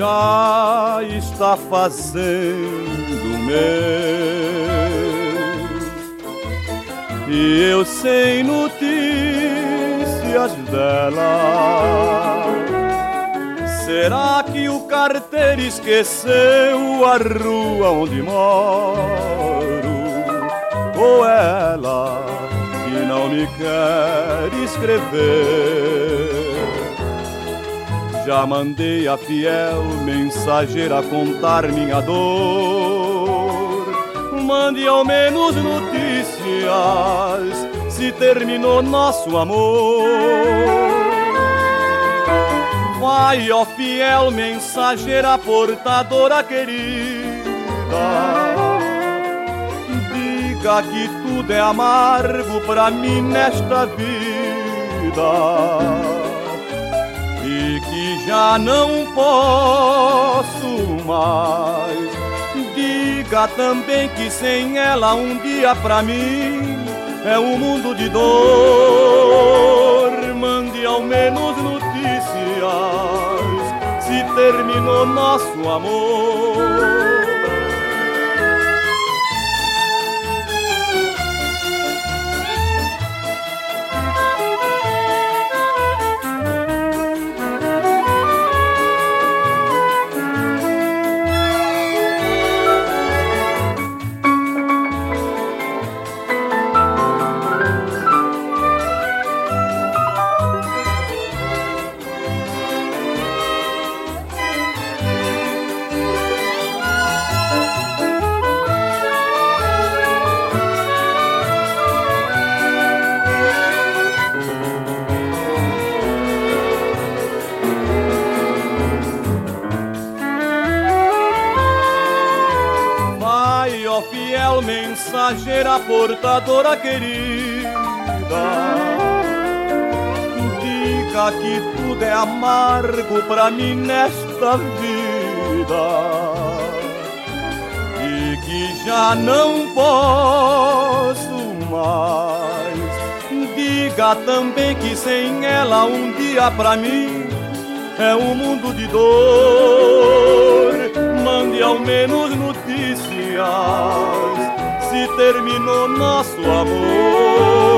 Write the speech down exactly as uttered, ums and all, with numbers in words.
já está fazendo mês e eu sem notícias dela. Será que o carteiro esqueceu a rua onde moro? Ou ela que não me quer escrever? Já mandei a fiel mensageira contar minha dor. Mande ao menos notícias se terminou nosso amor. Vai, ó fiel mensageira portadora querida, diga que tudo é amargo pra mim nesta vida e que já não posso mais. Diga também que sem ela um dia pra mim é um mundo de dor. Mande ao menos notícias se terminou nosso amor. Mensageira portadora querida, diga que tudo é amargo pra mim nesta vida e que já não posso mais. Diga também que sem ela um dia pra mim é um mundo de dor. Mande ao menos notícias se terminou nosso amor.